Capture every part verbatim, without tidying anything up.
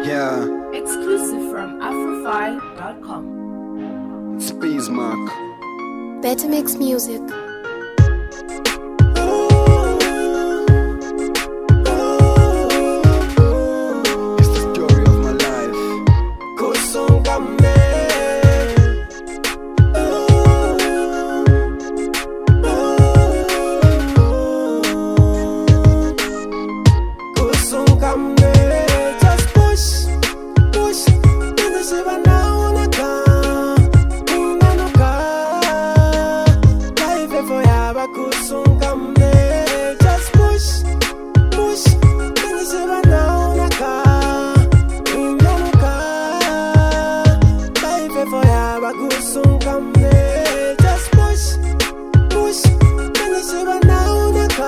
Yeah, Exclusive from Afrofy dot com. it's Bismarck. Better Mix Music. It's the story of my life. Just push, push, nigga se va na una ka, una no ka. Life foi aba kusum kamne. Just push, push, nigga se va na una ka, una no ka. Life foi aba kusum kamne. Just push, push, nigga se va na una ka.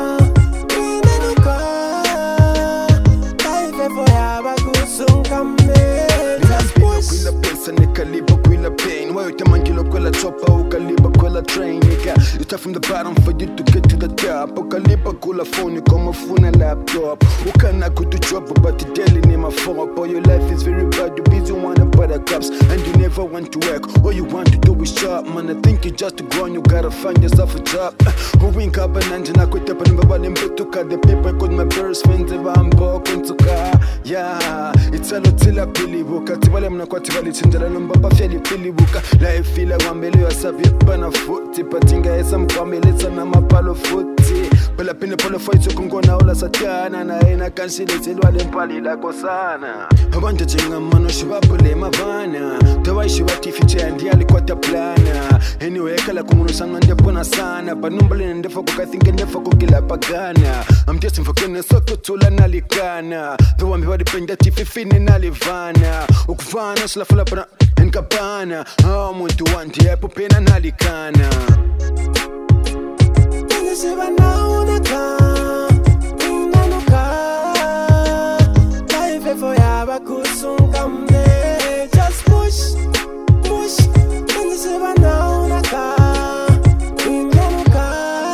Quella pensa ne caliba quella pain. Why you tamangilo quella choppa o caliba quella train, nigga. You start from the bottom for you to get to the top. O caliba quella phone, you come phone and laptop. O can I go to job but the daily name my phone. Boy, your life is very bad, you busy wanna buy the cups and you never want to work. All you want to do is shop, man. I think you just to grow and you gotta find yourself a job. Who win carbon and I quit up and nobody put to cut the paper called my best friends if I'm broken to car. Yeah, it's a lot till I believe. Katibale mnakwatibali chinjala nombaba fyali pili buka. Life ila wambele wa sabi pana futi. Patinga esa mkwamele na mapalo futi. Pela pine polo fight kungona ola satana. Na ena kanshile tilwale mpali lako sana. Habanja chinga mano shibapule mavana. Tawai shibati fiche andiali kwa taplana. Anyway kala kumunu sana ndepona sana. Panumbale ndefa kukathinga ndefa kukila pagana. I'm just in fucking soko tula nalikana. Though I'm very penda tififini nalivana. Ukufana slafula para enkapana. Ah muntu wanti epo pena nalikana. Nigga se va na una ka, una no ka. Life foi aba kusum kamne. Just push, push. Nigga se va na una ka, una no ka.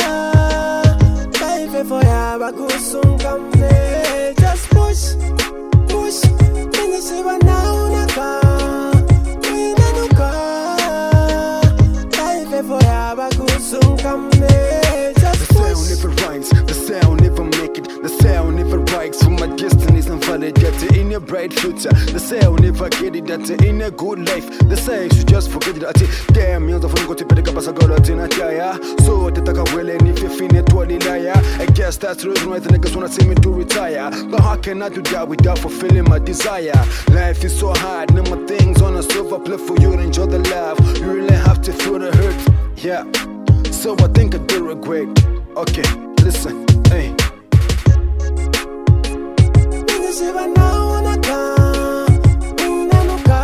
Life foi aba kusum kamne. Just push, push. Nigga se va na una ka, una no ka. Life foi aba kusum kamne. The sound never rhymes, the sound never make it. The sound never writes for my destinies and validate in a bright future. The sound never get it that in a good life. The sound should just forget it that damn young of go to pick up as I go to Tinataya. So to take a well and if you feel it to a liar. I guess that's the reason why the niggas wanna see me to retire. But how can I do that without fulfilling my desire? Life is so hard, no more things on a silver plate for you to enjoy the life. You really have to feel the hurt, yeah. So I think I do regret. Okay, listen, hey. Nigga se va na una ka, una no ka.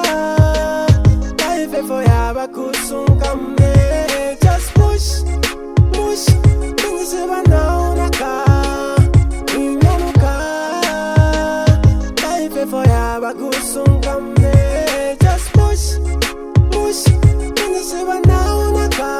Life foi aba kusum kamne. Just push, push. Nigga se va na una ka, una no ka. Life foi aba kusum kamne. Just push, push. Nigga se va na una ka.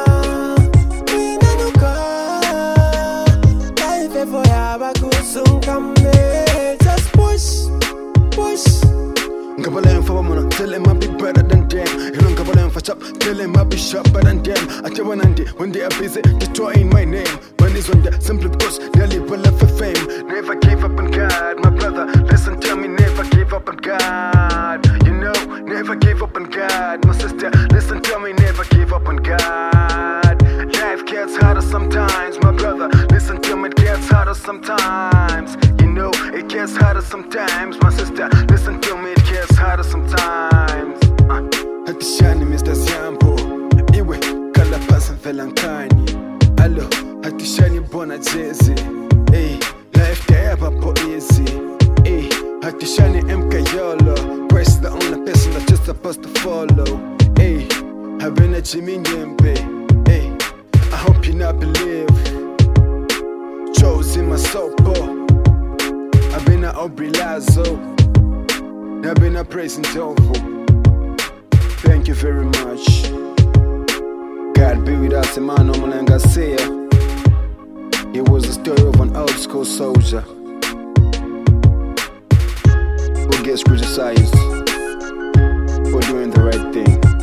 Just push, push. Ngabalayan for woman, tell him I'll be better than them. You don't ngabalayan for chop, tell him I'll be sharper than them. I tell one day when they are busy destroying my name. When it's on that simply because they live a life of fame. Never give up on God, my brother. Listen, tell me, never give up on God. You know, never give up on God, my sister. Listen, tell me, never give up on God. Life gets harder sometimes, my brother. Listen to me, it gets harder sometimes. You know, it gets harder sometimes, my sister. Listen to me, it gets harder sometimes. Uh, Hati shani Mister Siampo. Iwe, kala pasa velankani. Allo, hati shani bona jezi. Hey, life there papo easy. Hey, hati shani M K Yolo. Christ the only person that's just supposed to follow. Hey, having a Jimmy Nyembe. Hey, I hope you not believe. Chose in my sopo. I've been a Aubrey Lazo. I've been a praising Tovo. Thank you very much. God be with us, Emmanuel Mulanga. It was the story of an old school soldier. gets criticized for doing the right thing.